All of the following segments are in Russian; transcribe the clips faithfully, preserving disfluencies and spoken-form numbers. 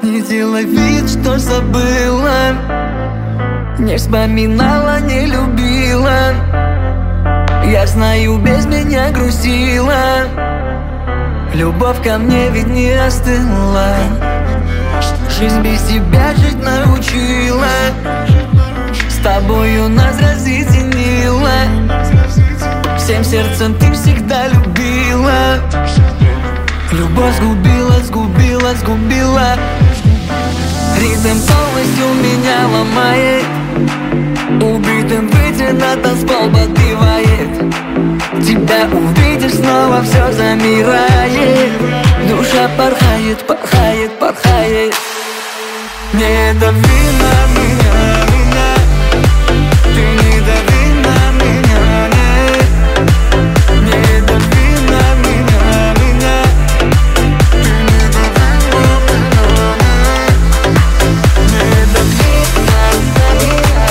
Не делай вид, что забыла, не вспоминала, не любила. Я знаю, без меня грустила. Любовь ко мне ведь не остыла. Жизнь без тебя жить научила. С тобою нас разъединила. Всем сердцем ты всегда любила. Любовь сгубила, сгубила, сгубила. Ритм полностью меня ломает. Убитым выйти на танцпол подбивает. Тебя увидишь, снова все замирает. Душа порхает, порхает, порхает. Не дави на меня, меня. Ты не дави на меня, нет. Не дави на меня, меня. Ты не дави на меня, нет. Не дави на меня.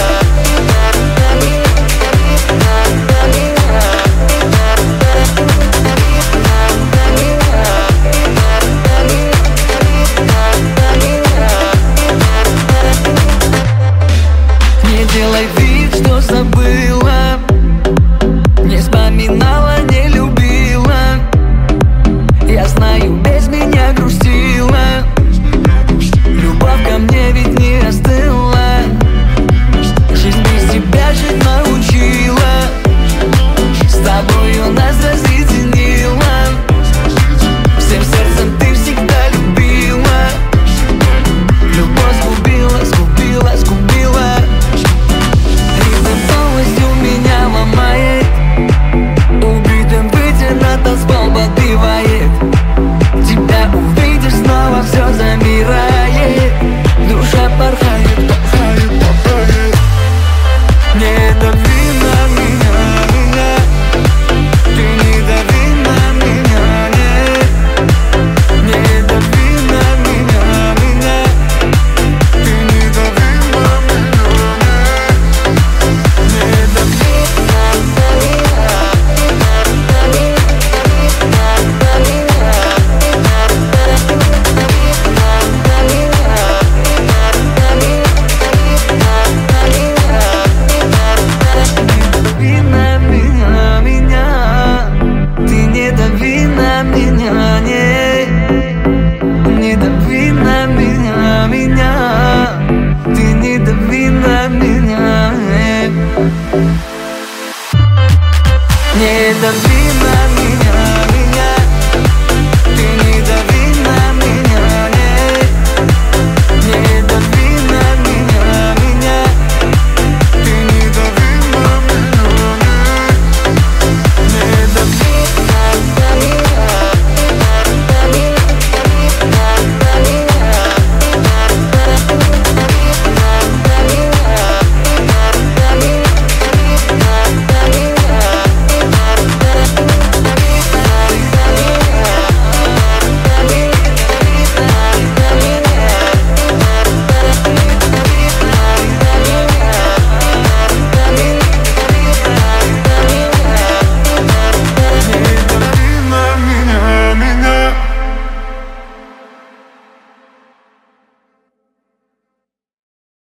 Не делай вид, что забыла, не вспоминала, не любила. Я знаю,